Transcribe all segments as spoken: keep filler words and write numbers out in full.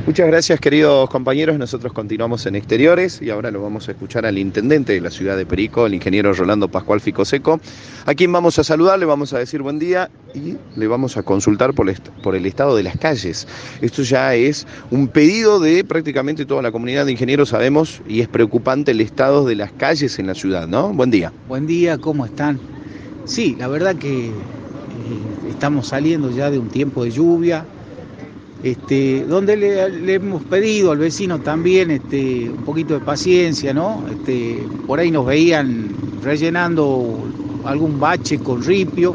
Muchas gracias, queridos compañeros. Nosotros continuamos en exteriores y ahora lo vamos a escuchar al intendente de la ciudad de Perico, el ingeniero Rolando Pascual Ficoseco, a quien vamos a saludar, le vamos a decir buen día y le vamos a consultar por, est- por el estado de las calles. Esto ya es un pedido de prácticamente toda la comunidad de ingenieros, sabemos, y es preocupante el estado de las calles en la ciudad, ¿no? Buen día. Buen día, ¿cómo están? Sí, la verdad que eh, estamos saliendo ya de un tiempo de lluvia, este, donde le, le hemos pedido al vecino también este, un poquito de paciencia, ¿no? Este, por ahí nos veían rellenando algún bache con ripio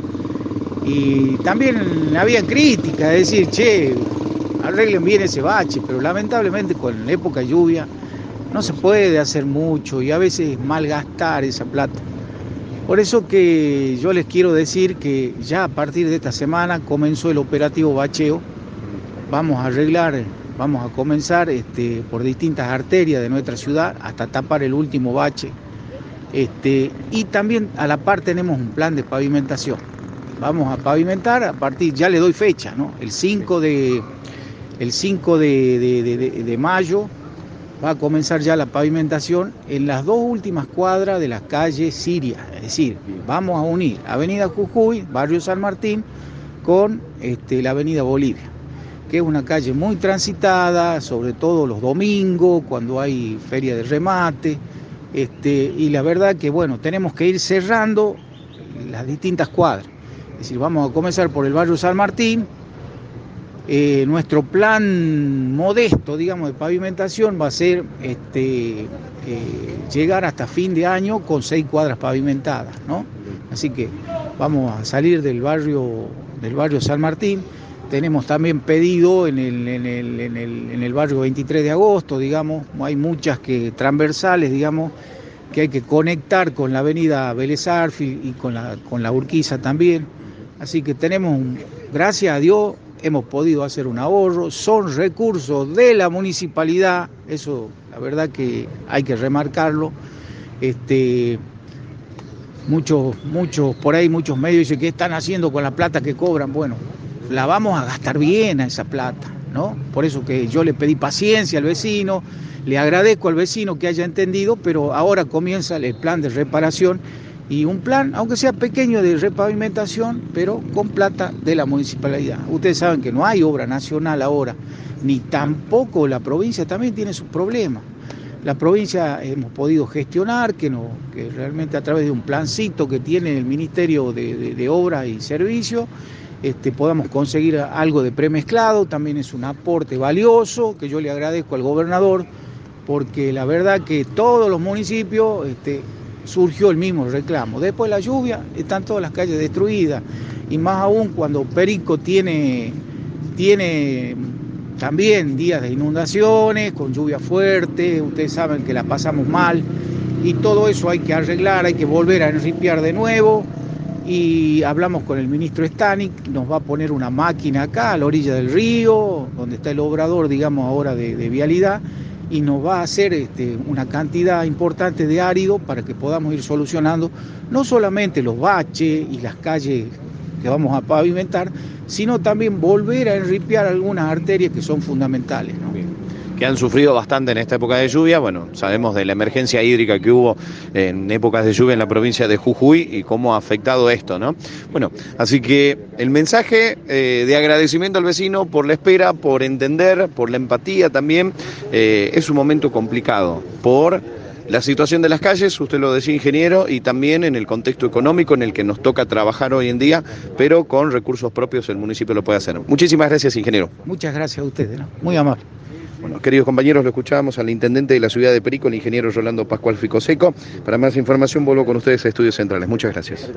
y también había críticas, es decir, che, arreglen bien ese bache, pero lamentablemente con la época de lluvia no se puede hacer mucho y a veces malgastar esa plata. Por eso que yo les quiero decir que ya a partir de esta semana comenzó el operativo bacheo. Vamos a arreglar, vamos a comenzar este, por distintas arterias de nuestra ciudad hasta tapar el último bache. Este, y también a la par tenemos un plan de pavimentación. Vamos a pavimentar a partir, ya le doy fecha, ¿no? El cinco de, el cinco de, de, de, de, de mayo va a comenzar ya la pavimentación en las dos últimas cuadras de la calle Siria. Es decir, vamos a unir Avenida Jujuy, Barrio San Martín, con este, la Avenida Bolivia, que es una calle muy transitada, sobre todo los domingos, cuando hay feria de remate, este, y la verdad que, bueno, tenemos que ir cerrando las distintas cuadras. Es decir, vamos a comenzar por el barrio San Martín. Eh, nuestro plan modesto, digamos, de pavimentación va a ser este, eh, llegar hasta fin de año con seis cuadras pavimentadas, ¿no? Así que vamos a salir del barrio, del barrio San Martín. Tenemos también pedido en el, en el, en el, en el barrio veintitrés de agosto, digamos, hay muchas que transversales, digamos, que hay que conectar con la avenida Vélez Arfield y con la, con la Urquiza también. Así que tenemos, un, gracias a Dios, hemos podido hacer un ahorro, son recursos de la municipalidad, eso la verdad que hay que remarcarlo. Este, muchos, muchos, por ahí muchos medios dicen que están haciendo con la plata que cobran. Bueno, la vamos a gastar bien a esa plata, ¿no? Por eso que yo le pedí paciencia al vecino, le agradezco al vecino que haya entendido, pero ahora comienza el plan de reparación y un plan, aunque sea pequeño, de repavimentación, pero con plata de la municipalidad. Ustedes saben que no hay obra nacional ahora, ni tampoco la provincia también tiene sus problemas. La provincia hemos podido gestionar que, no, que realmente a través de un plancito que tiene el Ministerio de, de, de Obras y Servicios, este, podamos conseguir algo de premezclado. También es un aporte valioso que yo le agradezco al gobernador, porque la verdad que todos los municipios este, surgió el mismo reclamo. Después de la lluvia están todas las calles destruidas y más aún cuando Perico tiene, tiene también días de inundaciones, con lluvia fuerte, ustedes saben que la pasamos mal y todo eso hay que arreglar, hay que volver a enripiar de nuevo. Y hablamos con el ministro Stanik, nos va a poner una máquina acá a la orilla del río, donde está el obrador, digamos, ahora de, de vialidad, y nos va a hacer este, una cantidad importante de árido para que podamos ir solucionando no solamente los baches y las calles que vamos a pavimentar, sino también volver a enripiar algunas arterias que son fundamentales, ¿no? Que han sufrido bastante en esta época de lluvia. Bueno, sabemos de la emergencia hídrica que hubo en épocas de lluvia en la provincia de Jujuy y cómo ha afectado esto, ¿no? Bueno, así que el mensaje eh, de agradecimiento al vecino por la espera, por entender, por la empatía también. Eh, es un momento complicado por la situación de las calles, usted lo decía, ingeniero, y también en el contexto económico en el que nos toca trabajar hoy en día, pero con recursos propios el municipio lo puede hacer. Muchísimas gracias, ingeniero. Muchas gracias a ustedes, ¿no? Muy amable. Bueno, queridos compañeros, lo escuchábamos al intendente de la ciudad de Perico, el ingeniero Rolando Pascual Ficoseco. Para más información vuelvo con ustedes a Estudios Centrales. Muchas gracias.